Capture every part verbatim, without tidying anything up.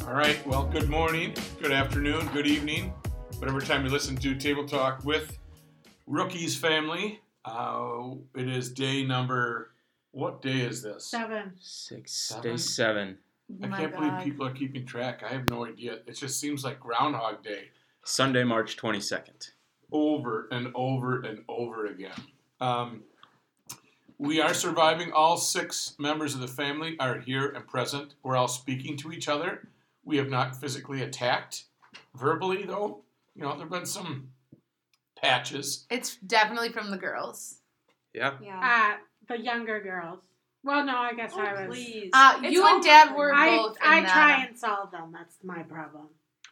All right, well, good morning, good afternoon, good evening, whatever time you listen to Table Talk with Rookies Family. Uh, it is day number, what day is this? Seven. Six. Seven? Day seven. I My can't God. believe people are keeping track. I have no idea. It just seems like Groundhog Day. Sunday, March twenty-second. Over and over and over again. Um, we are surviving. All six members of the family are here and present. We're all speaking to each other. We have not physically attacked. Verbally, though, you know, there have been some patches. It's definitely from the girls. Yeah. Yeah. Uh, the younger girls. Well, no, I guess Oh, I was. please. Uh, It's you all and Dad my were I, both in I that. try and solve them. That's my problem.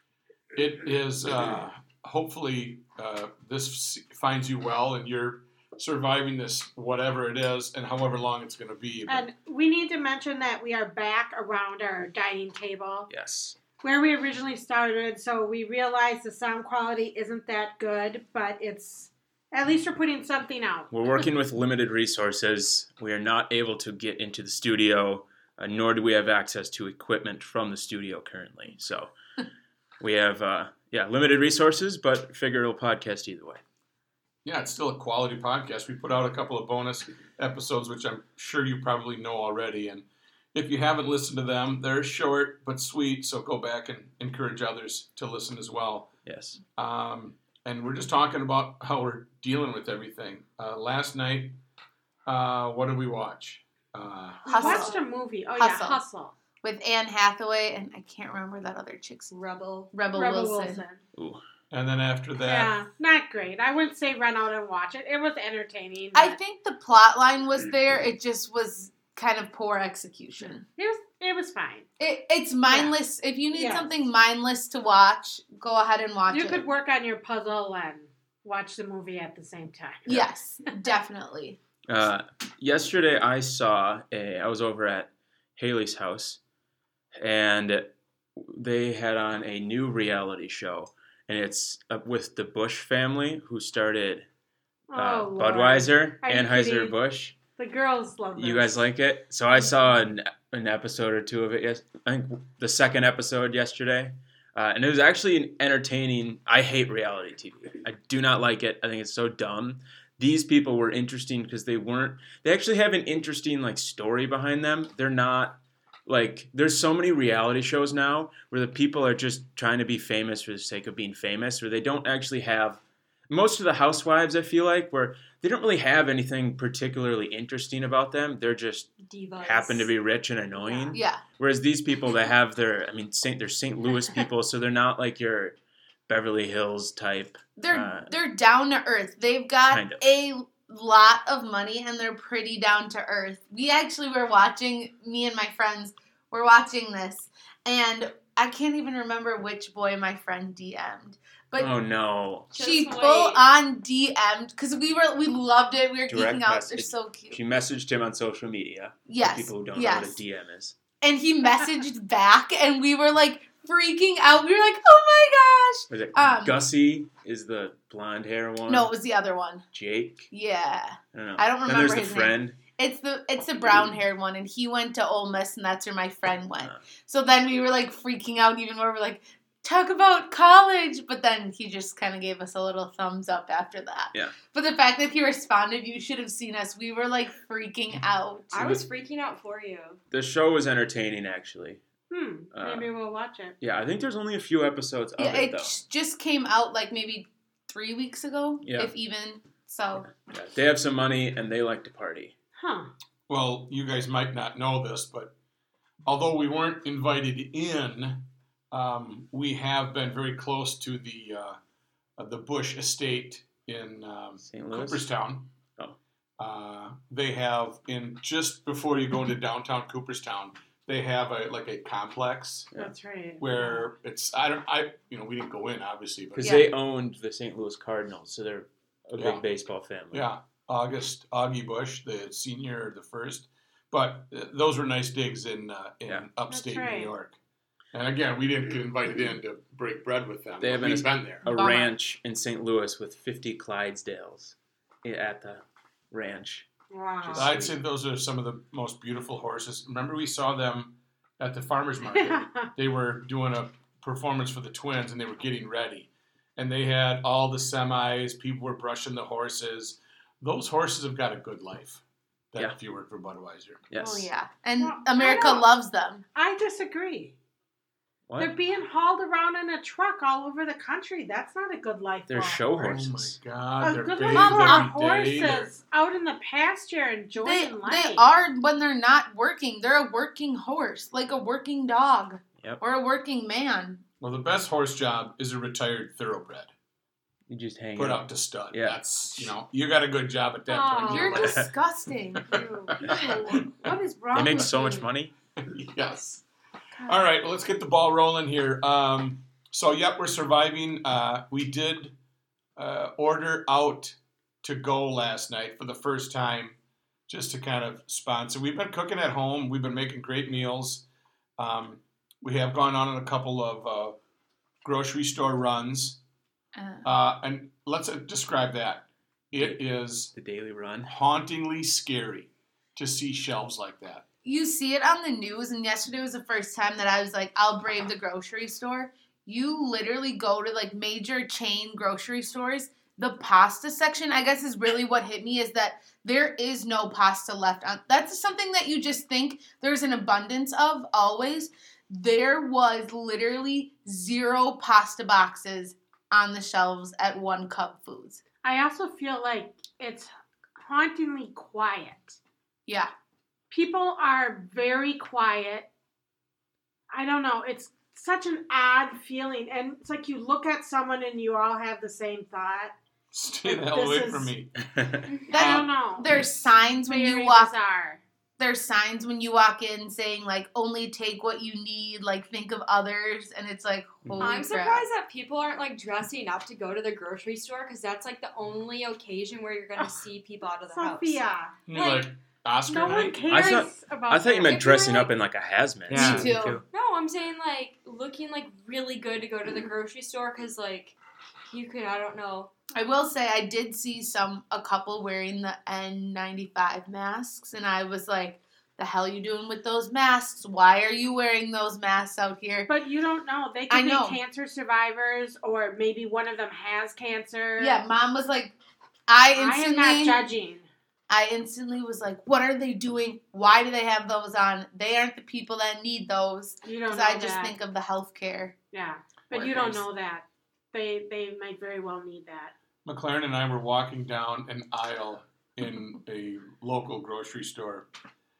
It is, uh, hopefully, uh, this finds you well and you're surviving this, whatever it is, and however long it's going to be. But And we need to mention that we are back around our dining table Yes. where we originally started. So we realize the sound quality isn't that good, but it's at least we're putting something out. We're working with limited resources. We are not able to get into the studio, uh, nor do we have access to equipment from the studio currently. So we have, uh, yeah, limited resources, but figure it'll podcast either way. yeah, it's still a quality podcast. We put out a couple of bonus episodes, which I'm sure you probably know already. And if you haven't listened to them, they're short but sweet. So go back and encourage others to listen as well. Yes. Um, and we're just talking about how we're dealing with everything. Uh, last night, uh, what did we watch? Uh, We Hustle. watched a movie. Oh, Hustle. yeah, Hustle. With Anne Hathaway, and I can't remember that other chick's Rebel. Rebel, Rebel Wilson. Wilson. Ooh. and then after that, Yeah, not great. I wouldn't say run out and watch it. It was entertaining. I but think the plot line was there. It just was kind of poor execution. it was it was fine. It, it's mindless. If you need Yes. something mindless to watch, go ahead and watch You it. could work on your puzzle and watch the movie at the same time. Yes, definitely. Uh, yesterday I saw a, I was over at Haley's house, and they had on a new reality show, and it's uh, with the Bush family, who started uh, Oh, Lord. Budweiser, Are you kidding? Anheuser-Busch. The girls love this. You guys like it? So I saw an, an episode or two of it. Yes, I think the second episode yesterday, uh, and it was actually entertaining. I hate reality T V. I do not like it. I think it's so dumb. These people were interesting because they weren't. They actually have an interesting like story behind them. They're not like there's so many reality shows now where the people are just trying to be famous for the sake of being famous, or they don't actually have. Most of the housewives, I feel like, where they don't really have anything particularly interesting about them. They're just Divas. happen to be rich and annoying. Yeah. Whereas these people, they have their, I mean, Saint, they're Saint Louis people, so they're not like your Beverly Hills type. They're Uh, they're down to earth. They've got Kind of. a lot of money and they're pretty down to earth. We actually were watching, me and my friends were watching this, and I can't even remember which boy my friend D M'd. But Oh no! she Just full wait. on D M'd because we were we loved it. We were Direct geeking out. message. They're so cute. She messaged him on social media. Yes. For people who don't yes. know what a D M is. And he messaged back, and we were like freaking out. We were like, "Oh Was it Um, Gussie? Is the blonde hair one? my gosh!" No, it was the other one. Jake. Yeah. I don't know. I don't Then remember there's his the name. friend. It's the it's the brown haired one, and he went to Ole Miss, and that's where my friend went. Uh. So then we were like freaking out even more. We're like, talk about college, but then he just kind of gave us a little thumbs up after that. Yeah. But the fact that he responded, you should have seen us. We were like freaking out. I was freaking out for you. The show was entertaining, actually. Hmm. Uh, Maybe we'll watch it. Yeah, I think there's only a few episodes of Yeah, it, it though. just came out like maybe three weeks ago, Yeah. if even. So Yeah, they have some money and they like to party. Huh. well, you guys might not know this, but although we weren't invited in, um, we have been very close to the uh, uh, the Bush estate in um, Saint Louis. Cooperstown. Oh. Uh, they have in just before you go into downtown Cooperstown, they have a like a complex Yeah. That's right. where it's I don't I you know we didn't go in obviously, but Because Yeah. they owned the Saint Louis Cardinals, so they're a Yeah. big baseball family. yeah, August Augie Bush, the senior, the first, but uh, those were nice digs in uh, in Yeah. upstate That's right. New York. And again, we didn't get invited in to break bread with them. They have but we've an- been there. A Bummer. ranch in Saint Louis with fifty Clydesdales at the ranch. Wow. Just- I'd say those are some of the most beautiful horses. Remember we saw them at the farmer's market. They were doing a performance for the Twins, and they were getting ready. And they had all the semis. People were brushing the horses. Those horses have got a good life. That Yeah. if you work for Budweiser. Yes. Oh yeah, and Well, I America don't- loves them. I disagree. What? They're being hauled around in a truck all over the country. That's not a good life. They're for a show horse. Oh horses. my God, A they're good bathed life for our every day. They're- horses out in the pasture enjoying They life. they are when they're not working. They're a working horse, like a working dog, Yep. or a working man. Well, the best horse job is a retired thoroughbred. You just hang Put out. up to stud. Yeah. That's, you know, you got a good job at that Oh. point. in You're your life. disgusting. Ew. Ew. What is wrong They make with so you? much money. Yes. God. All right, well, let's get the ball rolling here. Um, so, yep, we're surviving. Uh, we did uh, order out to go last night for the first time, just to kind of sponsor. We've been cooking at home. We've been making great meals. Um, we have gone on a couple of uh, grocery store runs. Uh, Uh, and let's uh, describe that. It is The daily run. hauntingly scary to see shelves like that. you see it on the news, and yesterday was the first time that I was like, I'll brave the grocery store. You literally go to like major chain grocery stores. The pasta section, I guess, is really what hit me is that there is no pasta left on. That's something that you just think there's an abundance of always. There was literally zero pasta boxes on the shelves at One Cup Foods. I also feel like it's hauntingly quiet. Yeah. People are very quiet. I don't know. It's such an odd feeling. And it's like you look at someone and you all have the same thought. Stay the This hell away is- from me. I don't know. There's signs when very you walk bizarre. there's signs when you walk in saying like only take what you need, like think of others, and it's like holy I'm crap. surprised that people aren't like dressing up to go to the grocery store because that's like the only occasion where you're gonna see people out of the house. Sophia. You like, Like, Oscar No one night? cares I thought- about I thought you that. meant If you're dressing like- up in like a hazmat. Yeah. suit, Me too. No, I'm saying like looking like really good to go to the grocery store because like you could I don't know. I will say I did see some a couple wearing the N ninety-five masks, and I was like, the hell you doing with those masks? Why are you wearing those masks out here? But you don't know. They I could be know. cancer survivors, or maybe one of them has cancer. Yeah, mom was like, I I am instantly not judging. I instantly was like, what are they doing? Why do they have those on? They aren't the people that need those. You don't Because know I just that. think of the healthcare. Yeah, but you don't workers. know that. They they might very well need that. McLaren and I were walking down an aisle in a local grocery store,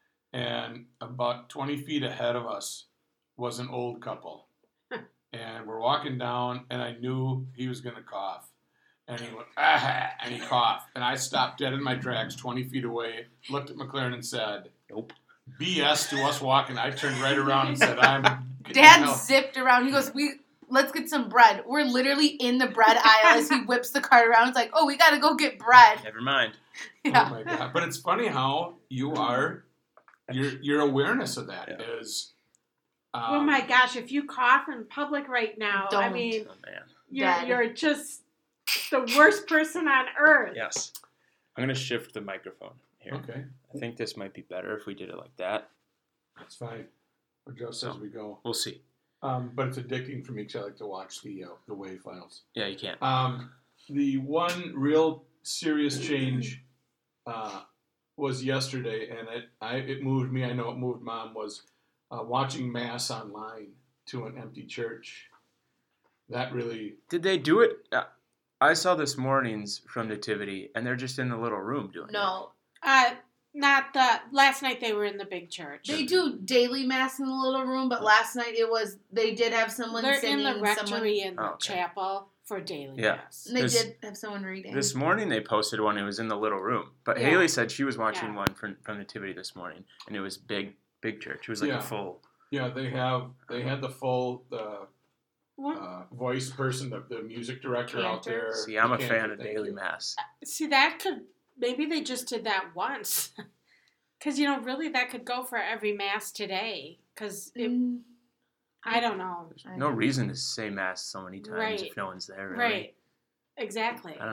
and about twenty feet ahead of us was an old couple. And we're walking down, and I knew he was going to cough. And he went, ah, and he coughed. And I stopped dead in my tracks twenty feet away, looked at McLaren and said, Nope. B S to us walking. I turned right around and said, I'm getting Dad hell. zipped around. He goes, "We let's get some bread." We're literally in the bread aisle as he whips the cart around. It's like, "Oh, we got to go get bread." Never mind. Yeah. Oh my God. But it's funny how you are, your your awareness of that Yeah. is. Um, Oh my gosh! If you cough in public right now, I Don't. mean, Oh man. you're Dead. you're just the worst person on earth. Yes. I'm gonna shift the microphone here. Okay, I think this might be better if we did it like that. that's fine. Or Joe says we go. We'll see. Um, but it's addicting for me because I like to watch the uh, the WAV files. Yeah, you can't. Um, the one real serious change uh, was yesterday, and it I it moved me. I know it moved Mom. Was uh, watching Mass online to an empty church. That really. Did they do it? Uh, I saw this morning's from Nativity, and they're just in the little room doing it. No, Uh, not the last night they were in the big church. they do daily mass in the little room, but last night it was they did have someone They're in singing. the someone, rectory in the Oh, okay. chapel for daily Yeah. mass. and they This- did have someone reading. This morning they posted one. It was in the little room, but Yeah. Haley said she was watching Yeah. one from from Nativity this morning, and it was big, big church. It was like Yeah. a full. Yeah, they have they had the full the Well, uh, voice person, the, the music director out there. See, I'm a Cantor, fan of thank daily you. mass. see, that could maybe they just did that once, because you know, really, that could go for every mass today. Because Mm, I don't know, There's no reason to say mass so many times Right. if no one's there. Really. right? Exactly. I don't know.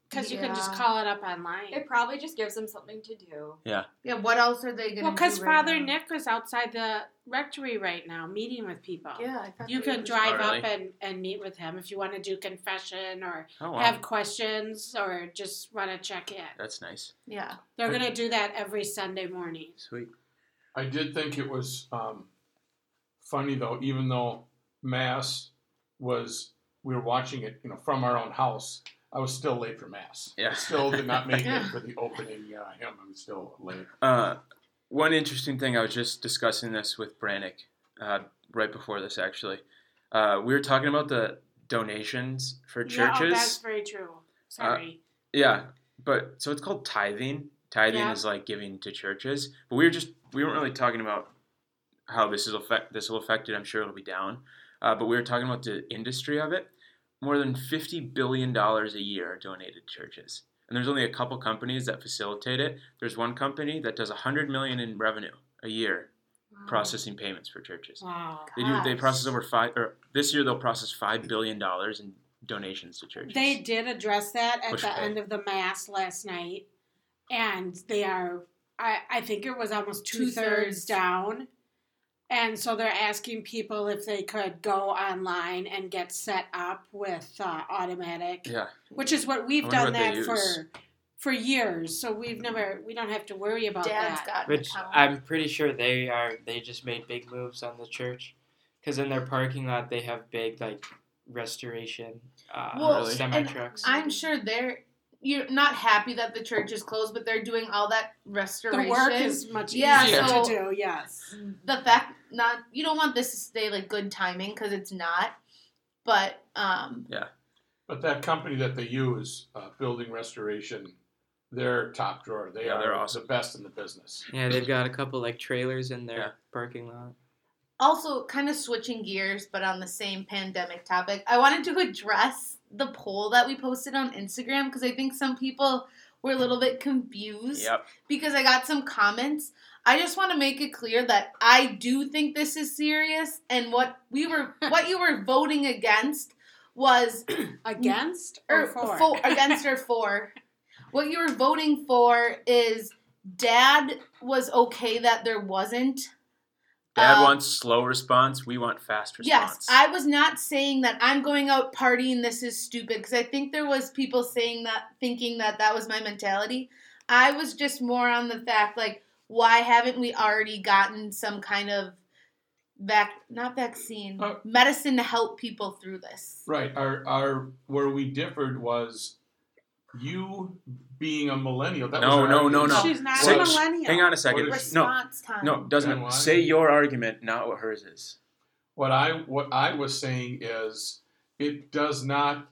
Because you can just Yeah. call it up online. It probably just gives them something to do. Yeah, what else are they going to Well, do? because right Father now? Nick is outside the rectory right now, meeting with people. Yeah, I thought You they can were- drive Oh, really? up and, and meet with him if you want to do confession or Oh, wow. have questions or just want to check in. That's nice. Yeah. They're going to do that every Sunday morning. Sweet. I did think it was um, funny though, even though Mass was, we were watching it, you know, from our own house. I was still late for Mass. Yeah. I still did not make it for the opening uh, hymn. I'm still late. Uh, one interesting thing, I was just discussing this with Brannick uh, right before this, actually. Uh, we were talking about the donations for Yeah, churches. oh, that's very true. Sorry. Yeah, but so it's called tithing. Tithing Yeah. is like giving to churches. But we were just we weren't really talking about how this is affect this will affect it. I'm sure it'll be down. Uh, but we were talking about the industry of it. More than fifty billion dollars a year are donated to churches. And there's only a couple companies that facilitate it. There's one company that does one hundred million dollars in revenue a year processing payments for churches. Wow. They do they Gosh. process over five or this year they'll process five billion dollars in donations to churches. They did address that at Push the pay. end of the Mass last night. And they are, I, I think it was almost two-thirds Two-thirds. down. And so they're asking people if they could go online and get set up with uh, automatic, Yeah. which is what we've I wonder done what they that use. for for years. So we've never, we don't have to worry about Dad's that. got an Which account. I'm pretty sure they are. They just made big moves on the church, because in their parking lot they have big like restoration uh, Well, Really? semi and trucks. I'm sure they're you're not happy that the church is closed, but they're doing all that restoration. The work is much Yeah, easier so- to do, yes. the fact not you don't want this to stay like good timing because it's not. But um, But that company that they use, uh, Building Restoration, they're top drawer. They Yeah, are they're awesome. the best in the business. Yeah, they've got a couple like trailers in their Yeah. parking lot. also kind of switching gears, but on the same pandemic topic, I wanted to address the poll that we posted on Instagram because I think some people were a little bit confused. Yep. Because I got some comments. I just want to make it clear that I do think this is serious, and what we were, what you were voting against was Against or, or for? for against or for. What you were voting for is Dad was okay that there wasn't. Dad uh, wants slow response. We want fast response. Yes, I was not saying that I'm going out partying. This is stupid because I think there was people saying that, thinking that that was my mentality. I was just more on the fact like, why haven't we already gotten some kind of vac, not vaccine, Uh, medicine to help people through this? Right. Our our where we differed was you being a millennial. That No, was our no, no, argument. no. She's not Say- a millennial. Hang on a second. What is- No, Response time. no, And doesn't why? say your argument, not what hers is. What I what I was saying is it does not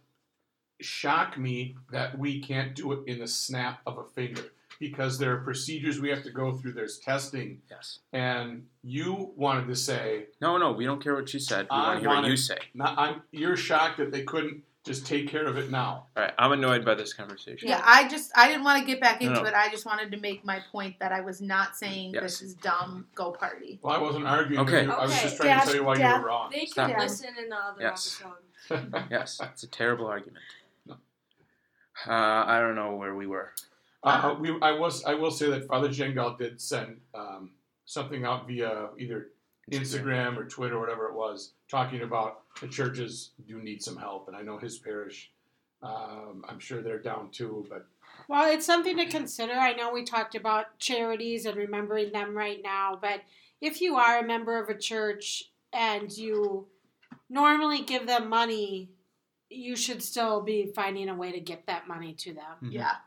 shock me that we can't do it in the snap of a finger because there are procedures we have to go through. There's testing, Yes. and you wanted to say, No, no, we don't care what she said. We I want to hear what wanna- you say. not, I'm, you're shocked that they couldn't just take care of it now. All right, I'm annoyed by this conversation. Yeah, I just I didn't want to get back No, into no. it. I just wanted to make my point that I was not saying Yes. this is dumb. Go party. Well, I wasn't arguing Okay. with you. I was Okay. just trying Dad- to tell you why Dad- you were wrong. They Stop. can Yeah. listen in the other Yes. episode. Yes, it's a terrible argument. No. Uh, I don't know where we were. Uh, we, I was, I will say that Father Jengal did send um, something out via either Instagram or Twitter, or whatever it was, talking about the churches do need some help, and I know his parish. Um, I'm sure they're down too, but Well, it's something to consider. I know we talked about charities and remembering them right now, but if you are a member of a church and you normally give them money, you should still be finding a way to get that money to them. Mhm. Yeah.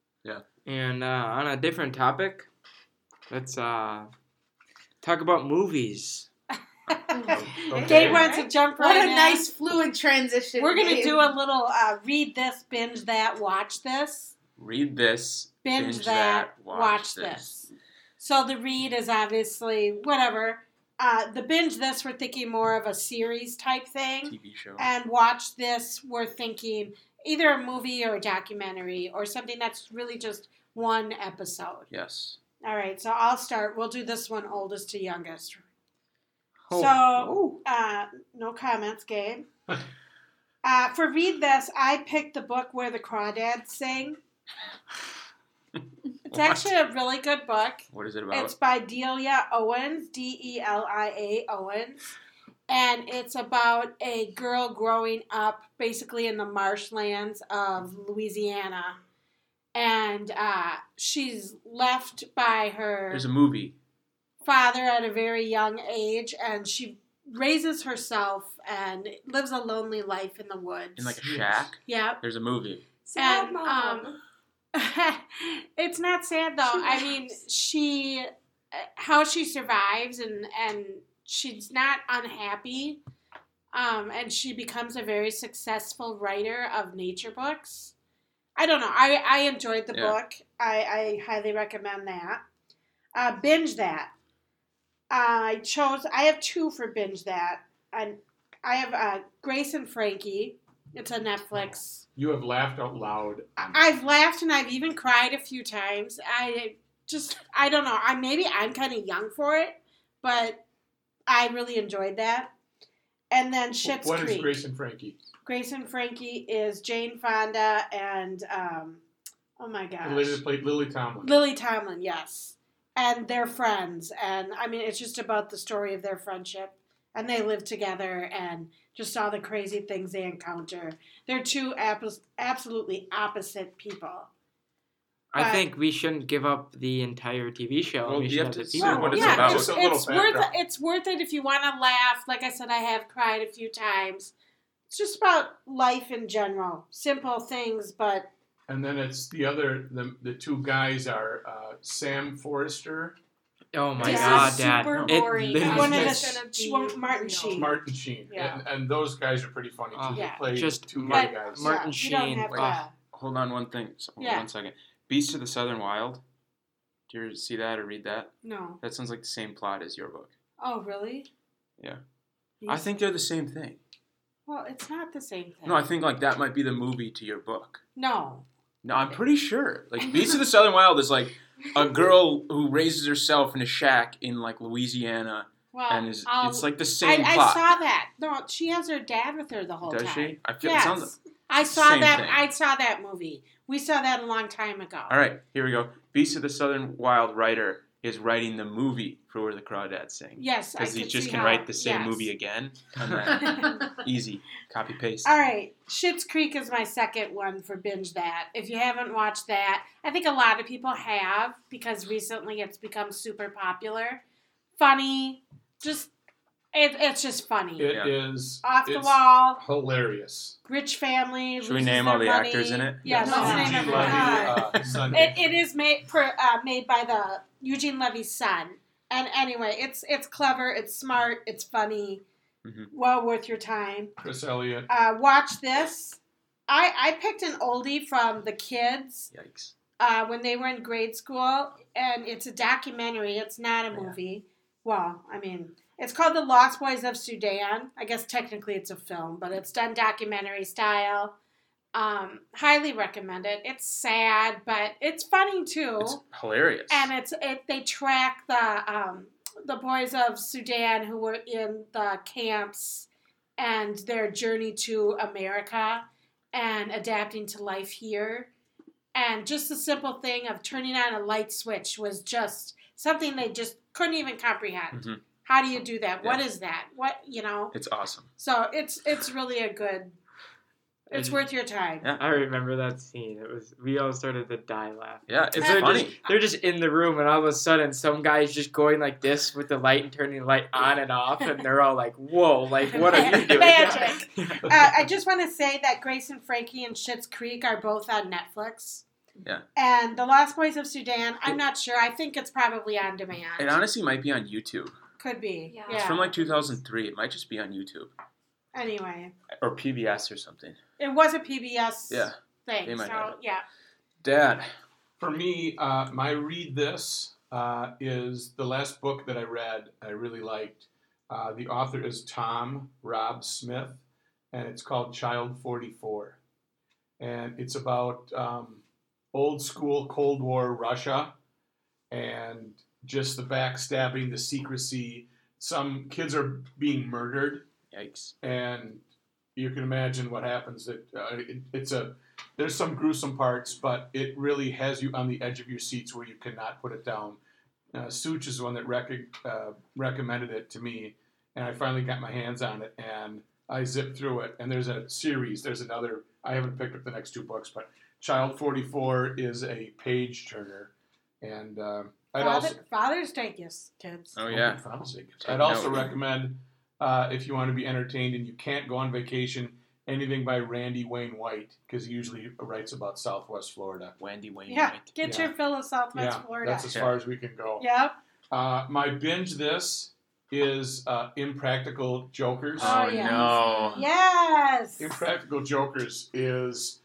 And uh, on a different topic, let's uh, talk about movies. Okay. Gabe wants to jump right What a in. nice fluid transition. We're going to Gabe. do a little uh, read this, binge that, watch this. Read this, Binge, binge, that, watch, watch this. this. So the read is obviously whatever. Uh, the binge this, we're thinking more of a series type thing. T V show. And watch this, we're thinking either a movie or a documentary or something that's really just one episode. Yes. All right, so I'll start. We'll do this one oldest to youngest. Oh. So, uh, no comments, Gabe. Uh, for Read This, I picked the book Where the Crawdads Sing. It's actually a really good book. What is it about? It's by Delia Owens, D E L I A Owens. And it's about a girl growing up basically in the marshlands of Louisiana. And uh, she's left by her There's a movie. father at a very young age, and she raises herself and lives a lonely life in the woods. In like a shack. Yep. There's a movie. Sad And, mom. um, it's not sad though. I mean, she, how she survives, and and she's not unhappy, um, and she becomes a very successful writer of nature books. I don't know. I I enjoyed the Yeah. book. I I highly recommend that. Uh, binge that. I chose. I have two for binge that, and I have uh, Grace and Frankie. It's a Netflix. You have laughed out loud. On I've laughed and I've even cried a few times. I just, I don't know. I maybe I'm kind of young for it, but I really enjoyed that. And then Schitt's What Creek. is Grace and Frankie? Grace and Frankie is Jane Fonda and um, oh my The gosh, lady that played Lily Tomlin. Lily Tomlin. Yes, and they're friends, and I mean it's just about the story of their friendship, and they live together, and just all the crazy things they encounter. They're two ab- absolutely opposite people. I But- think we shouldn't give up the entire T V show. Well, we you should have have to the say people. what it's yeah, about. It's, Just a little it's worth it. background. It's worth it if you want to laugh. Like I said, I have cried a few times. It's just about life in general, simple things, but And then it's the other, the, the two guys are uh, Sam Forrester, Oh my This god, is Dad! super It boring. literally- one of the It's gonna sh- be one- Martin real. Sheen. Martin Sheen. Yeah. And, and those guys are pretty funny too. Oh, they yeah. play Just two Mar- young guys. Martin yeah, you don't Sheen, have like- to- Hold on one thing. So, hold Yeah. One second. Beasts of the Southern Wild. Do you ever see that or read that? No. That sounds like the same plot as your book. Oh, really? Yeah. You I s- think they're the same thing. Well, it's not the same thing. No, I think like that might be the movie to your book. No. No, I'm pretty sure. Like Beasts of the Southern Wild is like a girl who raises herself in a shack in like Louisiana, Well, and is I'll- it's like the I, same I plot. saw that. No, she has her dad with her the whole Does time. she? I feel Yes. it sounds. I saw Same that. thing. I saw that movie. We saw that a long time ago. All right, here we go. Beasts of the Southern Wild writer is writing the movie for Where the Crawdads Sing. Yes, I Because he could just see can how- write the same yes. movie again. And then easy. Copy paste. All right, Schitt's Creek is my second one for binge that. If you haven't watched that, I think a lot of people have because recently it's become super popular. Funny, just it, it's just funny. It Yeah. is Off the it's wall, hilarious. rich family. Should we loses name all their the money. actors in it? Yes, No. let's name Eugene everyone. Levy, Uh, uh, Sunday. It, it is made per, uh, made by the Eugene Levy's son. And anyway, it's it's clever, it's smart, it's funny, Mhm. well worth your time. Chris Elliott. Uh, watch this. I I picked an oldie from the kids Yikes. uh, when they were in grade school, and it's a documentary. It's not a Yeah. movie. Well, I mean, it's called The Lost Boys of Sudan. I guess technically it's a film, but it's done documentary style. Um, highly recommend it. It's sad, but it's funny too. It's hilarious. And it's it. They track the um, the boys of Sudan who were in the camps and their journey to America and adapting to life here. And just the simple thing of turning on a light switch was just something they just couldn't even comprehend. Mhm. How do you do that? What Yeah. is that? What you know? It's awesome. So it's it's really a good. It's And- worth your time. Yeah. I remember that scene. It was we all started to die laughing. Yeah, it's they're funny. Just, they're just in the room, and all of a sudden, some guy's just going like this with the light and turning the light on and off, and they're all like, "Whoa! Like, what are you doing?" Magic. Uh, I just want to say that Grace and Frankie and Schitt's Creek are both on Netflix. Yeah. And The Lost Boys of Sudan, I'm not sure. I think it's probably on demand. It honestly might be on YouTube. Could be. Yeah. Yeah. It's from like two thousand three. It might just be on YouTube Anyway, or P B S or something. it was a P B S Yeah, thing. they might have So, yeah. Dad. For me, uh, my read this uh, is the last book that I read. I really liked. Uh, the author is Tom Rob Smith, and it's called Child forty-four. And it's about um, old school Cold War Russia and just the backstabbing, the secrecy. Some kids are being murdered, Yikes. and you can imagine what happens. That uh, it, it's a there's some gruesome parts, but it really has you on the edge of your seats where you cannot put it down. Uh, Such is the one that rec- uh, recommended it to me, and I finally got my hands on it, and I zipped through it. And there's a series. There's another. I haven't picked up the next two books, but Child forty-four is a page turner, and uh, I'd Father, also Father's Day gifts, kids. Oh yeah. Father's Day gifts. Take I'd also note. recommend uh, if you want to be entertained and you can't go on vacation, anything by Randy Wayne White, because he usually writes about Southwest Florida. Wendy Wayne Yeah, White. get Yeah. your fill of Southwest Yeah, Florida. that's as Yeah. far as we can go. Yep. Uh, my binge this is uh, Impractical Jokers. Oh, Oh yeah. no. Yes. Impractical Jokers is,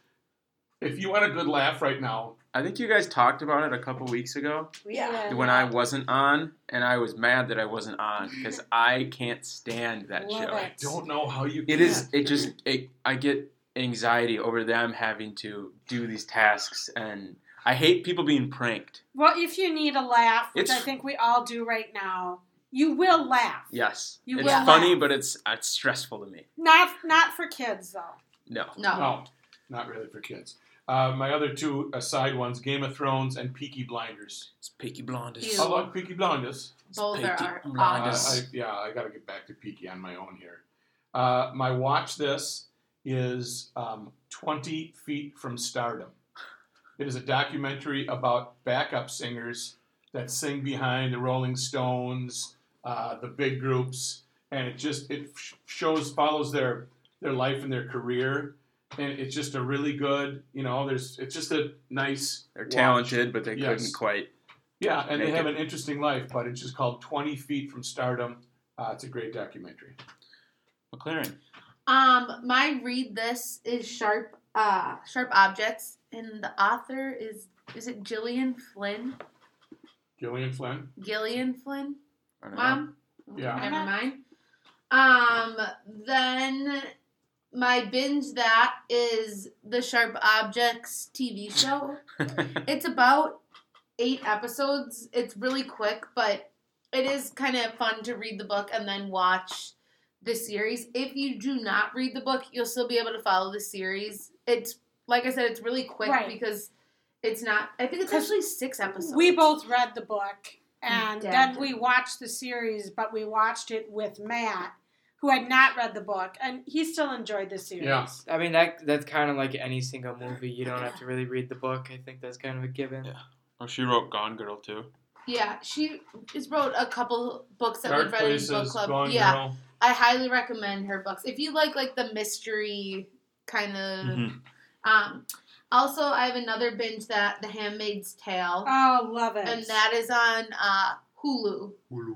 if you want a good laugh right now, I think you guys talked about it a couple weeks ago Yeah. when I wasn't on, and I was mad that I wasn't on because I can't stand that Love show. it. don't know how you It can. is. It just. It, I get anxiety over them having to do these tasks, and I hate people being pranked. Well, if you need a laugh, which It's- I think we all do right now, you will laugh. Yes, You it's will funny, laugh. but it's it's stressful to me. Not not for kids though. No. No. No, not really for kids. Uh, my other two aside ones, Game of Thrones and Peaky Blinders. It's Peaky Blinders. Ew. I love Peaky Blinders. Both Peaky are Uh, Blinders. awesome. I, yeah, I got to get back to Peaky on my own here. Uh, my watch this is um, twenty Feet from Stardom. It is a documentary about backup singers that sing behind the Rolling Stones, uh, the big groups, and it just it sh- shows follows their their life and their career, and it's just a really good, you know, there's it's just a nice. They're watch. talented, but they Yes. couldn't quite. Yeah, and they Make have it. an interesting life, but it's just called twenty Feet from Stardom. Uh, it's a great documentary. McLaren. Um, my read this is Sharp uh Sharp Objects, and the author is is it Gillian Flynn? Gillian Flynn. Gillian Flynn? I don't know. Mom? Yeah. Never mind. Um then my binge that is the Sharp Objects T V show. It's about eight episodes. It's really quick, but it is kind of fun to read the book and then watch the series. If you do not read the book, you'll still be able to follow the series. It's, like I said, it's really quick Right. because it's not, I think it's 'Cause actually six episodes. We both read the book, and Dad then did. we watched the series, but we watched it with Matt, who had not read the book, and he still enjoyed the series. Yeah. I mean that that's kind of like any single movie. You don't have to really read the book. I think that's kind of a given. Yeah. Oh, she wrote Gone Girl too. Yeah, she just wrote a couple books that Dark we've read in book Places, club. Gone yeah, Girl. I highly recommend her books. If you like like the mystery kind of Mhm. um also I have another binge that The Handmaid's Tale. Oh, love it. And that is on uh, Hulu.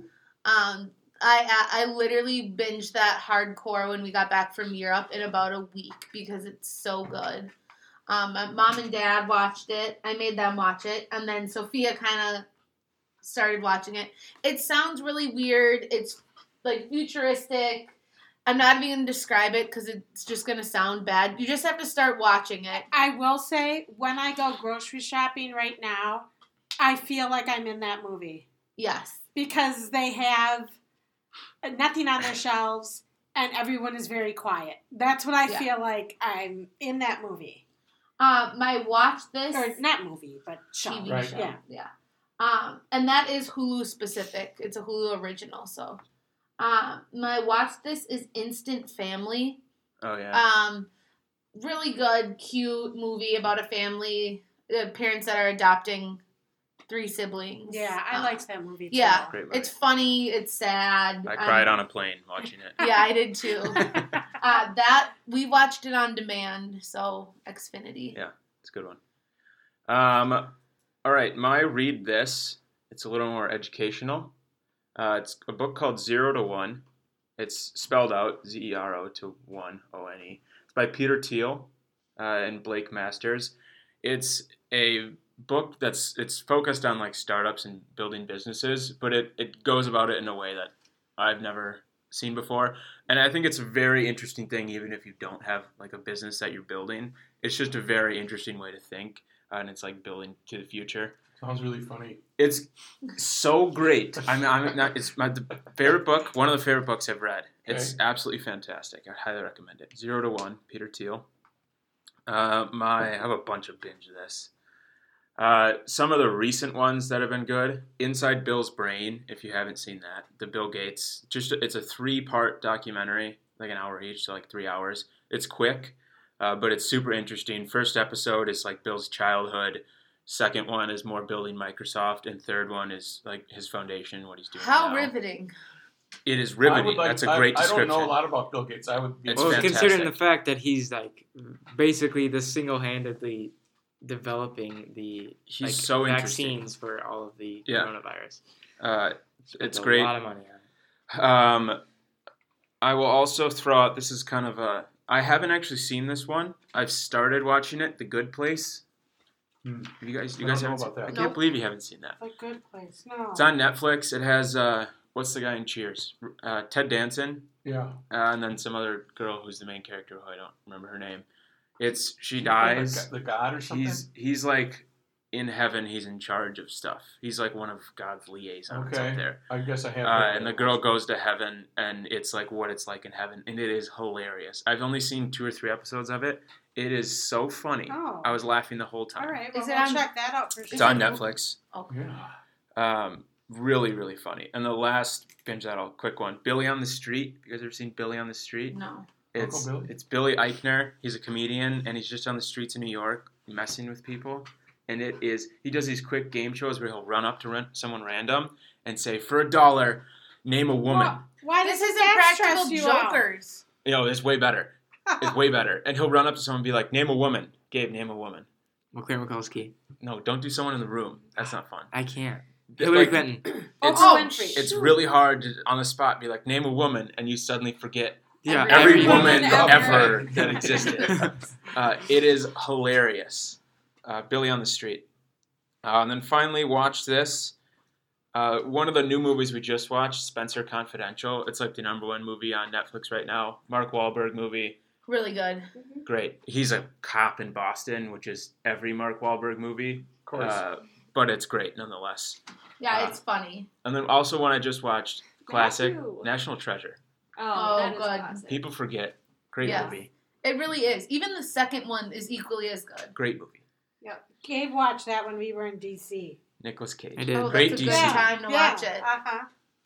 Um I I literally binged that hardcore when we got back from Europe in about a week because it's so good. Um, my mom and dad watched it. I made them watch it, and then Sophia kind of started watching it. It sounds really weird. It's like futuristic. I'm not even gonna describe it because it's just gonna sound bad. You just have to start watching it. I will say, when I go grocery shopping right now, I feel like I'm in that movie. Yes. Because they have nothing on their shelves, and everyone is very quiet. That's what I Yeah. feel like I'm in that movie. Uh, my watch this Or not movie, but show. T V Right. show. Yeah. Yeah. Um, and that is Hulu specific. It's a Hulu original. So, um, my watch this is Instant Family. Oh yeah. Um, really good, cute movie about a family, uh, parents that are adopting three siblings. Yeah, I Uh, liked that movie too. Yeah, Great movie. it's funny. It's sad. I cried um, on a plane watching it. Yeah, I did too. uh, that we watched it on demand. So Xfinity. Yeah. It's a good one. Um, all right, my read this. It's a little more educational. Uh, it's a book called Zero to One. It's spelled out Z E R O to one O N E. It's by Peter Thiel uh, and Blake Masters. It's a book that's it's focused on like startups and building businesses, but it, it goes about it in a way that I've never seen before. And I think it's a very interesting thing, even if you don't have like a business that you're building. It's just a very interesting way to think. uh, and it's like building to the future. Sounds really funny. It's so great. I mean, I'm not. It's my the favorite book. One of the favorite books I've read. It's Okay. absolutely fantastic. I highly recommend it. Zero to One, Peter Thiel. Uh, my, I have a bunch of binge of this. Uh, some of the recent ones that have been good. Inside Bill's Brain, if you haven't seen that, the Bill Gates. Just it's a three-part documentary, like an hour each, so like three hours. It's quick, uh, but it's super interesting. First episode is like Bill's childhood. Second one is more building Microsoft, and third one is like his foundation, what he's doing How now. riveting. It is I riveting. would like- That's a great I, description. I don't know a lot about Bill Gates. I would be. It's well, fantastic. considering the fact that he's like basically the single-handedly developing the He's like, so interesting. vaccines for all of the Yeah. coronavirus. Uh, Spent it's a great. lot of money on it. Um, I will also throw out. This is kind of a. I haven't actually seen this one. I've started watching it, The Good Place. Hmm. You guys, you I guys don't know haven't seen, about that. I can't Nope. believe you haven't seen that. A good place. No. It's on Netflix. It has uh, what's the guy in Cheers? Uh, Ted Danson, Yeah. uh, and then some other girl who's the main character who I don't remember her name. It's she Like dies. The God or something. He's he's like in heaven. He's in charge of stuff. He's like one of God's liaisons Okay. up there. I guess I have. Uh, heard and the that. girl goes to heaven, and it's like what it's like in heaven, and it is hilarious. I've only seen two or three episodes of it. It is so funny. Oh. I was laughing the whole time. All right. Well, Is it we'll on- check that out for sure. It's on Netflix. Yeah. Um, really, really funny. And the last binge that I'll quick one, Billy on the Street. You guys ever seen Billy on the Street? No. It's Uncle Billy? it's Billy Eichner. He's a comedian, and he's just on the streets of New York messing with people. And it is he does these quick game shows where he'll run up to run, someone random and say, for a dollar, name a woman. Why, why This does is that Impractical stress you out? Jokers. You know, it's way better. It's way better. And he'll run up to someone and be like, name a woman. Gabe, name a woman. McClure Mikulski. No, don't do someone in the room. That's not fun. I can't. Like, Hillary Clinton. It's, Oprah Winfrey. it's really hard to, on the spot, be like, name a woman, and you suddenly forget Yeah, every, Every woman, woman ever, ever. that existed. Uh, it is hilarious. Uh, Billy on the Street. Uh, and then finally, watch this. Uh, one of the new movies we just watched, Spencer Confidential. It's like the number one movie on Netflix right now. Mark Wahlberg movie. Really good. Great. He's a cop in Boston, which is every Mark Wahlberg movie. Of course. Uh, but it's great nonetheless. Yeah, Uh, it's funny. And then also one I just watched, classic, Matthew. National Treasure. Oh, Oh, that is good. classic. People forget. Great Yes. movie. It really is. Even the second one is equally as good. Great movie. Gabe watched that when we were in D C. Nicolas Cage. I did. Oh, Great that's a D good C. time to watch it. Uh-huh.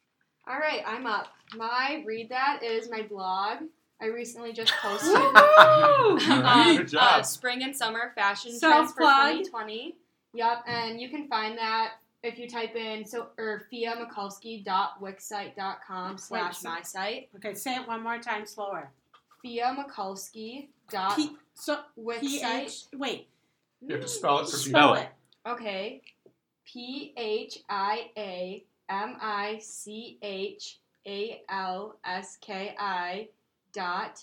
All right, I'm up. My read that is my blog. I recently just posted Woo! um, Good job. uh, spring and summer fashion trends for Self-plug. twenty twenty. Yep, and you can find that if you type in so or fia mikulski dot wixsite dot com slash so- my site. Okay, say it one more time slower. fia mikulski dot P, so, P wixsite. H, wait. You have to spell it for people. Spell it. Okay. P H I A M I C H A L S K I dot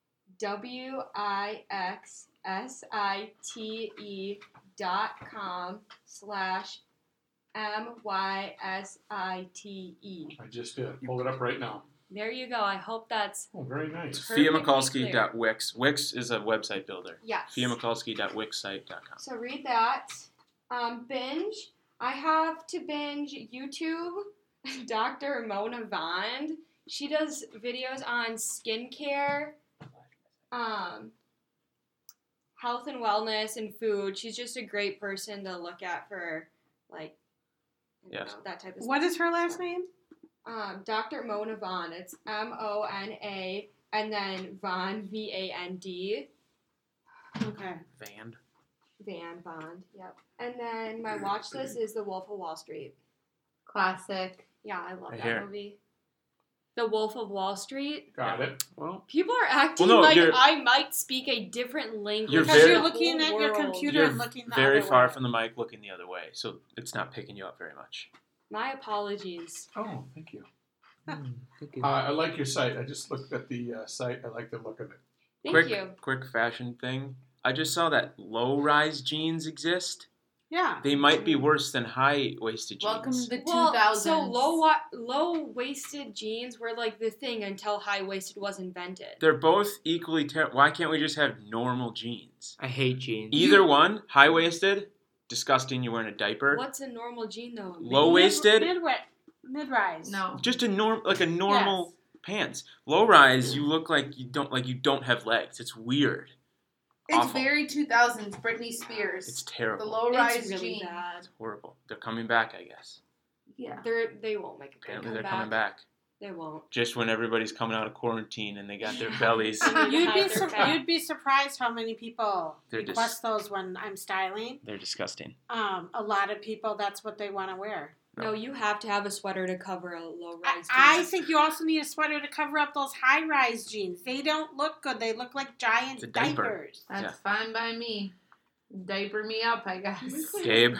W I X S I T E dot com slash M Y S I T E. I just did. Pull it up right now. There you go. I hope that's Oh, very nice. Fia perfectly Mikulski dot wix. Wix is a website builder. yes. Fia Mikulski dot wixsite dot com. So read that. Um, binge. I have to binge YouTube. Doctor Mona Vond. She does videos on skincare, um, health and wellness, and food. She's just a great person to look at for like, you Yes. know, that type of What stuff. is her last name? Um, Doctor Mona Vond. It's M O N A and then Vond V A N D. Okay. Van. Van Bond. Yep. And then my watch list is The Wolf of Wall Street. Classic. Yeah, I love Right that here. movie. The Wolf of Wall Street. Got it. Well, People are acting Well, no, like you're- I might speak a different language. You're Because very- you're looking The at whole your world. computer You're and looking the very other far way. from the mic, looking the other way, so it's not picking you up very much. My apologies. Oh, thank you. thank you. Uh, I like your site. I just looked at the uh, site. I like the look of it. Thank quick, you. quick fashion thing. I just saw that low-rise jeans exist. Yeah. They might be worse than high-waisted jeans. Welcome to the two Well, thousands. so low wa- low waisted jeans were like the thing until high waisted was invented. They're both equally terrible. Why can't we just have normal jeans? I hate jeans. Either one, high-waisted, disgusting, you're wearing a diaper. What's a normal jean though? Low-waisted, Mid, mid, mid-rise. No. just a norm, like a normal pants. Low-rise, you look like you don't like you don't have legs. It's weird. It's Awful. very two thousands. Britney Spears. It's the terrible. low rise It's really jean. bad. It's horrible. They're coming back, I guess. Yeah. They're they won't make a good Apparently, they're comeback. coming back. They won't. Just when everybody's coming out of quarantine and they got their bellies. You'd be They're sur- fat. you'd be surprised how many people They're request just- those when I'm styling. They're disgusting. Um, a lot of people, that's what they want to wear. No, you have to have a sweater to cover a low I, rise. I think you also need a sweater to cover up those high-rise jeans. They don't look good. They look like giant It's a diaper. diapers. That's Yeah. fine by me. Diaper me up, I guess. Gabe,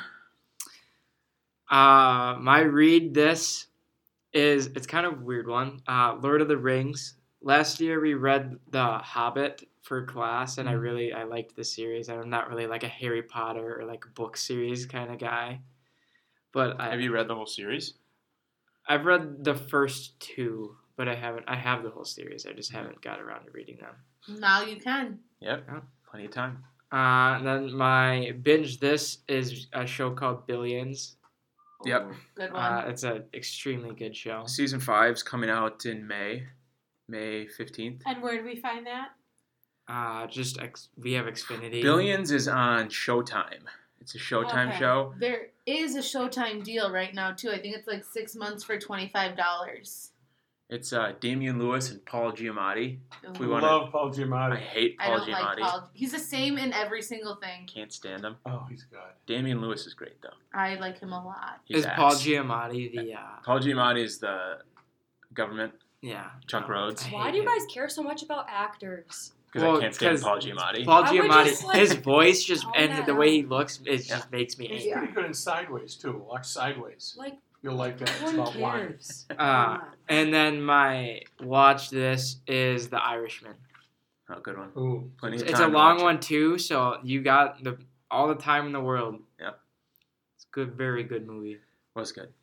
Uh, my read this is it's kind of a weird one. Uh, Lord of the Rings. Last year we read The Hobbit for class, and I really I liked the series. I'm not really like a Harry Potter or like a book series kind of guy, but I, have you read the whole series? I've read the first two, but I haven't. I have the whole series. I just haven't got around to reading them. Now you can. Yep. Yeah. Plenty of time. Uh, and then my binge this is a show called Billions. Yep. Ooh, good one. Uh, it's an extremely good show. Season five's coming out in May, May fifteenth. And where do we find that? Uh, just ex- we have Xfinity. Billions is on Showtime. It's a Showtime Okay. show. There is a Showtime deal right now too. I think it's like six months for twenty five dollars. It's uh, Damian Lewis and Paul Giamatti. We wanna- Love Paul I Giamatti. hate I Paul don't like Giamatti. Paul. He's the same in every single thing. Can't stand him. Oh, he's good. Damian Lewis is great though. I like him a lot. He's Is ass. Paul Giamatti the? Uh, Paul Giamatti is the government. yeah. Chuck no, Rhodes. I Why hate do you him. guys care so much about actors? Because Well, I can't stand 'cause Paul Giamatti. Paul I would Giamatti, just, like, his voice just tone and that the way out. he looks, it Yeah. just makes me He's angry. pretty good in Sideways too. Watch Sideways. Like, You'll like that. It's no one about wine. cares. Uh, and then my watch this is The Irishman. Oh, good one. Ooh, Plenty of It's time a to long watch it. one too, so you got the all the time in the world. Yep. It's a good, very good movie. Was good.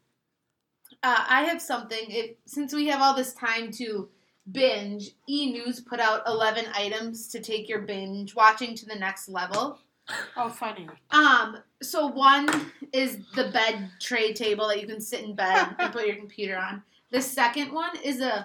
Uh, I have something. If since we have all this time to binge, E News put out eleven items to take your binge watching to the next level. Oh, funny. Um, so one is the bed tray table that you can sit in bed and put your computer on. The second one is a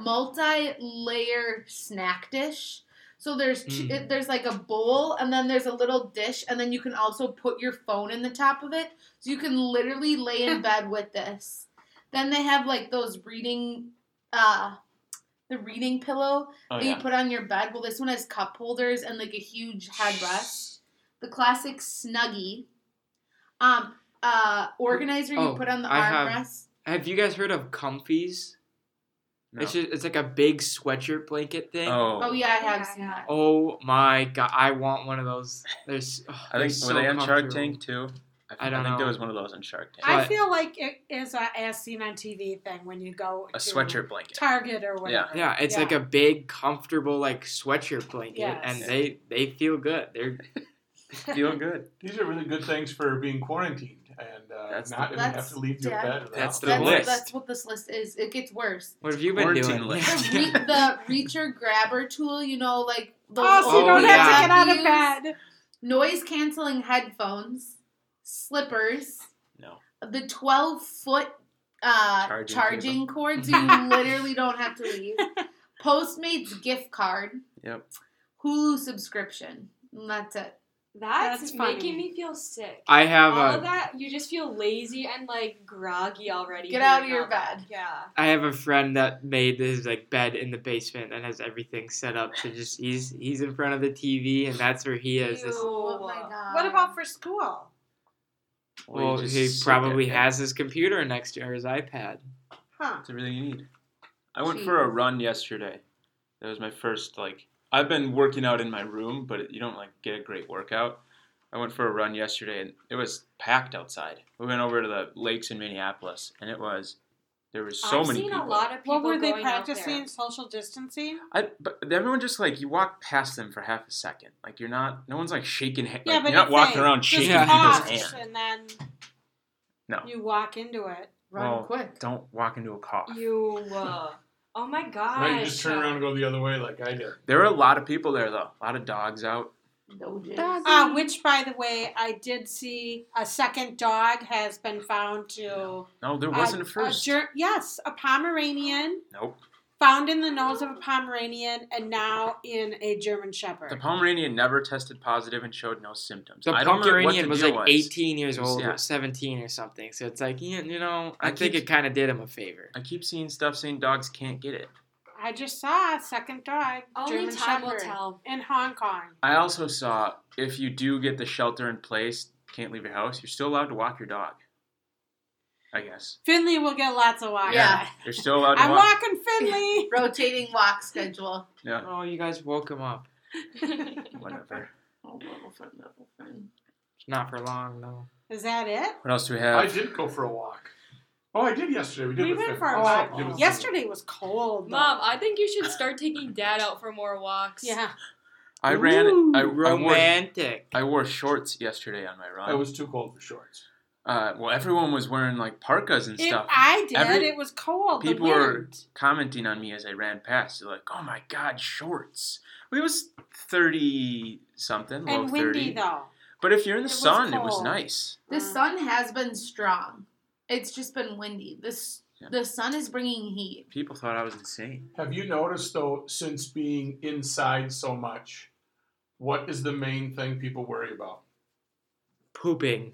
multi-layer snack dish. So there's two, Mm. there's like a bowl and then there's a little dish and then you can also put your phone in the top of it. So you can literally lay in bed with this. Then they have like those reading uh the reading pillow Oh that yeah. you put on your bed. Well, this one has cup holders and like a huge headrest. The classic Snuggie. Um, uh, organizer you Oh, put on the I have- armrest. Have you guys heard of Comfies? No. It's just, it's like a big sweatshirt blanket thing. Oh. Oh yeah, I have Yeah, seen yeah. that. Oh my god, I want one of those. There's, oh, I they're think so were they on Shark comfortable. Tank too? I don't I think know. there was one of those on Shark Tank. I But- feel like it is a as seen on T V thing when you go A to sweatshirt blanket. Target or whatever. Yeah, it's like a big, comfortable like sweatshirt blanket, Yes. and they they feel good. They're Feel good. These are really good things for being quarantined and uh, That's not the- even have That's- to leave your yeah. bed. or That's house. the that's, list. that's what this list is. It gets worse. what have you been Quarantine doing? list. The, re- the reacher grabber tool, you know, like those Oh, so you Oh, don't have to yeah. get out of use. bed. Noise canceling headphones, slippers, No. the twelve foot uh, Charging charging, cord, so you literally don't have to leave. Postmates gift card, Yep. Hulu subscription, and that's it. That's, That's funny. making me feel sick. I have All of a that, you just feel lazy and like groggy already. Get out of hearing your all that. bed. Yeah. I have a friend that made his like bed in the basement and has everything set up to just he's he's in front of the T V and that's where he is. This, Ew. Oh my god. What about for school? well, you just he sit probably there. has his computer next to or his iPad. Huh. That's everything you need. I went for a run yesterday. That was my first like. I've been working out in my room, but you don't like get a great workout. I went for a run yesterday, and it was packed outside. We went over to the lakes in Minneapolis, and it was There was so I've many seen people. a lot of people What were they going out practicing? there. Social distancing? I, but everyone just like you walk past them for half a second. Like you're not. No one's like shaking. Ha- Yeah, like, but you're not if walking they around just shaking Yeah. people's cough hand. and then No. you walk into it. Run Well, quick. Don't walk into a cough. You. Uh, oh my gosh. Right, you just turn around and go the other way like I did. There were a lot of people there though. A lot of dogs out. No jizz. Uh, which, by the way, I did see a second dog has been found to. No, there uh, wasn't a first. ger- yes, a Pomeranian Nope. found in the nose of a Pomeranian and now in a German Shepherd. The Pomeranian never tested positive and showed no symptoms. The I don't get what Pomeranian the was deal like was. eighteen years It was- old yeah. or seventeen or something. So it's like, you you know, I, I think keep- it kind of did him a favor. I keep seeing stuff saying dogs can't get it. I just saw a second dog, Only German time will Shepherd, tell. in Hong Kong. I also saw if you do get the shelter in place, can't leave your house, you're still allowed to walk your dog. I guess. Finley will get lots of walking. Yeah. You're still allowed to I'm walk. walking Finley. Rotating walk schedule. Yeah, Oh, you guys woke him up. whatever. Oh, little friend, little friend. Not for long, though. Is that it? What else do we I have? did go for a walk. Oh, I did yesterday. We did We with went Finn. for a Oh, walk. we did with Yesterday was cold. though. Mom, I think you should start taking Dad out for more walks. Yeah. I ran. Ooh, I, I wore. romantic. I wore shorts yesterday on my Finn. run. It was too cold for shorts. Uh, well, everyone was wearing like parkas and It, stuff. I did. Every- it was cold. The people were wind. commenting on me as I ran past. They're like, "Oh my God, shorts!" Well, it was thirty something, low And windy, thirty. though. But if you're in the It was sun, it was cold. nice. The Uh. sun has been strong. It's just been windy. This Yeah. the sun is bringing heat. People thought I was insane. Have you noticed, though, since being inside so much, what is the main thing people worry about? Pooping.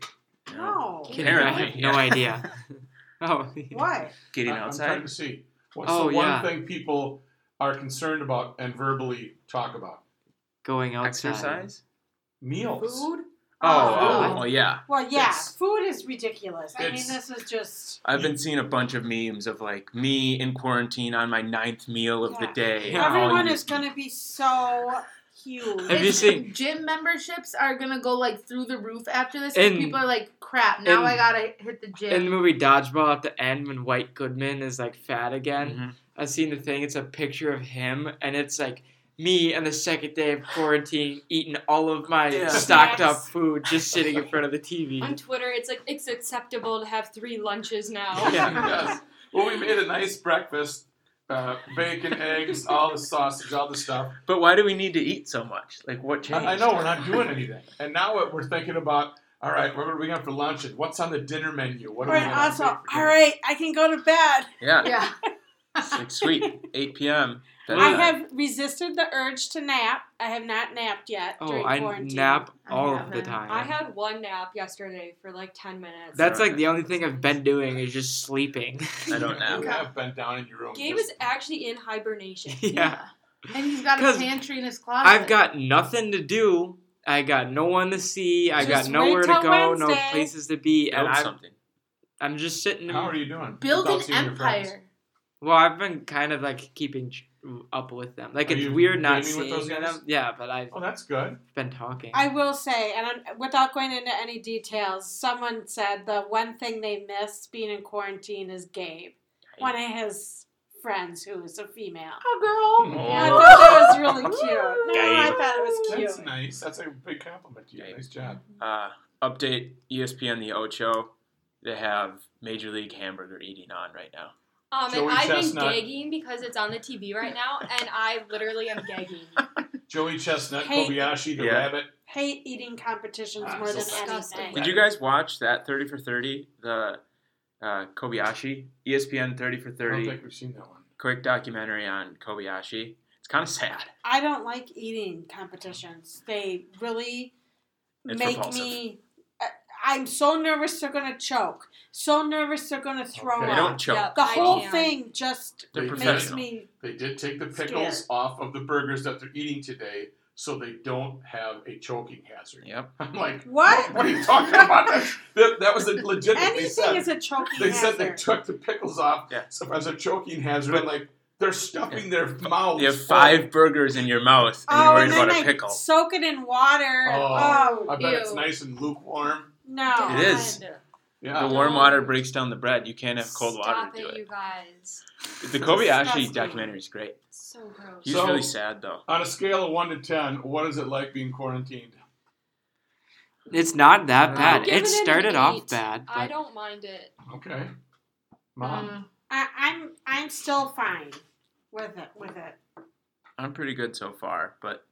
No. Kidding, Apparently, I have yeah. no idea. oh. What? Getting I- I'm outside. trying to see. What's Oh, the one yeah. thing people are concerned about and verbally talk about? Going outside. Exercise. Meals. Food? Oh, Oh. well, yeah. Well, yeah. It's- food is ridiculous. I mean, it's- this is just. I've been seeing a bunch of memes of like me in quarantine on my ninth meal of the Yeah. day. Yeah. and all Everyone you is eat. going to be so huge. Have you It's- seen- gym memberships are gonna go like through the roof after this? In- And people are like, "Crap! Now in- I gotta hit the gym." In the movie Dodgeball, at the end, when White Goodman is like fat again, Mhm. I've seen the thing. It's a picture of him, and it's like me on the second day of quarantine eating all of my Yeah. stocked up Snacks. food, just sitting in front of the T V. On Twitter, it's like it's acceptable to have three lunches now. Yeah. Yes. Well, we made a nice breakfast. Uh, bacon, eggs, all the sausage, all the stuff. But why do we need to eat so much? Like, what changed? I, I know we're not doing anything, and now what we're thinking about. All right, what are we going for lunch? And what's on the dinner menu? What are we Right, gonna also, make for all dinner? right, I can go to bed. Yeah. yeah. It's like, sweet. eight p.m. I bedtime. have resisted the urge to nap. I have not napped yet Oh, during I quarantine. nap I all of the haven't. time. I had one nap yesterday for like ten minutes. That's like the only thing I've been doing is just sleeping. I don't nap. You have been down in your room. Gabe just- is actually in hibernation. yeah. And he's got a 'Cause pantry in his closet. I've got nothing to do. I got no one to see. I Just got nowhere wait to till go, no Wednesday. places to be, and Build I'm, something. I'm just sitting. How are you doing? build Without an seeing your friends? empire. Well, I've been kind of like keeping ch- up with them. Like Are it's you weird not gaming with seeing those guys? them. Yeah, but I've Oh, that's good. been talking. I will say, and I'm, without going into any details, someone said the one thing they miss being in quarantine is Gabe, one of his friends who is a female. Oh, girl. Oh. I thought that was really cute. No, I Gabe. thought it was cute. That's nice. That's a big compliment to you. Gabe. Nice job. Uh, update E S P N The Ocho. They have Major League Hamburger eating on right now. Um, and Joey I've Chestnut. been gagging because it's on the T V right now, and I literally am gagging. Joey Chestnut, Hey. Kobayashi, the Yeah. rabbit. Hate eating competitions Ah, more than disgusting. anything. Did you guys watch that thirty for thirty? The uh, Kobayashi? E S P N thirty for I don't thirty. think we've seen that one. Quick documentary on Kobayashi. It's kind of sad. I don't like eating competitions. They really It's make repulsive. me. I- I'm so nervous they're gonna choke. So nervous they're gonna throw Okay. They up. don't choke. Yep, The I whole can. thing just They're They- makes professional. me. They did take the pickles Scared. off of the burgers that they're eating today so they don't have a choking hazard. Yep. I'm like, What? What are you talking about? That, that, that was a legit what they Anything said. is a choking They hazard. said they took the pickles off Yeah. so as a choking hazard. I'm like, they're stuffing their mouths. You have full. five burgers in your mouth and oh, you're worried and then about a I pickle. soak it in water. Oh. Oh, I bet it's Ew. nice and lukewarm. no. It is. Yeah. The warm water breaks down the bread. You can't have cold water Stop to do it, it. you guys. The Kobayashi Disgusting. documentary is great. So gross. He's So- really sad though. On a scale of one to ten, what is it like being quarantined? It's not that I'm bad. giving It it an started off eight. bad, I but don't mind it. Okay. Mom? Mm. I, I'm I'm still fine with it. With it. I'm pretty good so far, but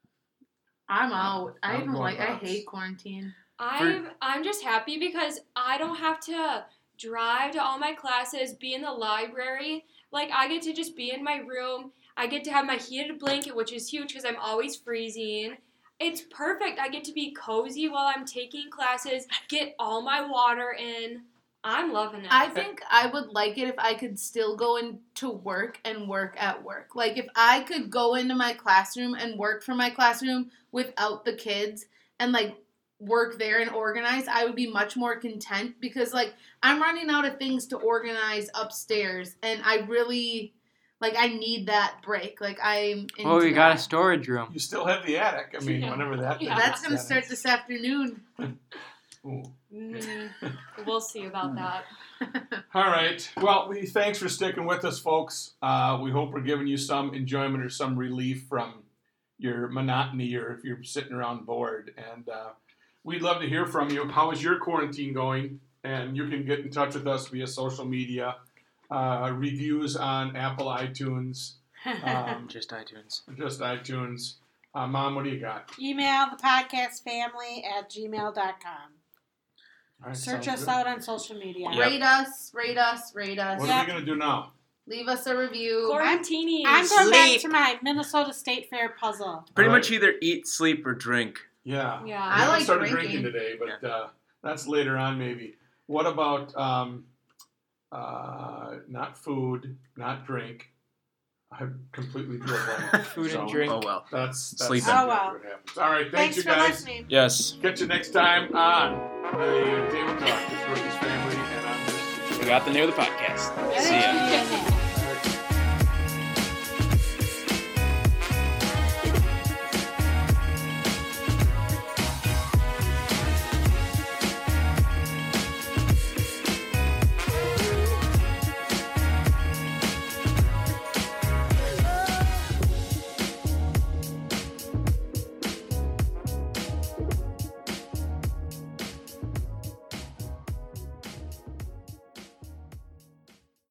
I'm out. I I'm don't going like. I nuts. hate quarantine. I'm I'm just happy because I don't have to drive to all my classes, be in the library. Like I get to just be in my room. I get to have my heated blanket, which is huge because I'm always freezing. It's perfect. I get to be cozy while I'm taking classes, get all my water in. I'm loving it. I think I would like it if I could still go into work and work at work. Like if I could go into my classroom and work from my classroom without the kids and like work there and organize, I would be much more content because like I'm running out of things to organize upstairs and I really like I need that break. Like I'm into oh, we got a that. storage room. You still have the attic. I mean, Yeah. whenever that. Yeah. That's gonna that start is. this afternoon. Ooh. Mm, we'll see about that. All right. Well, we thanks for sticking with us, folks. Uh, we hope we're giving you some enjoyment or some relief from your monotony, or if you're sitting around bored. And uh, we'd love to hear from you. How is your quarantine going? And you can get in touch with us via social media, uh, reviews on Apple iTunes, um, just iTunes. just iTunes. Uh, Mom, what do you got? Email the podcast family at gmail dot com. All right, Search sounds us good. out on social media. Yep. Rate us, rate us, rate us. What Yeah. are we going to do now? Leave us a review. Quarantining. I'm going back Sleep. to my Minnesota State Fair puzzle. Pretty All right. much either eat, sleep, or drink. Yeah. Yeah. We I haven't like started drinking. drinking today, but uh, that's later on maybe. What about um, uh, not food, not drink? I completely drew a blank. Food and So, drink. Oh well. That's, that's Sleeping. Oh, well. what happens. All right, Thanks thanks, you for guys. listening. Yes. Catch you next time on the Table Talk. This is Rookies Family, and I'm just. We got the near the podcast. See ya. Yeah.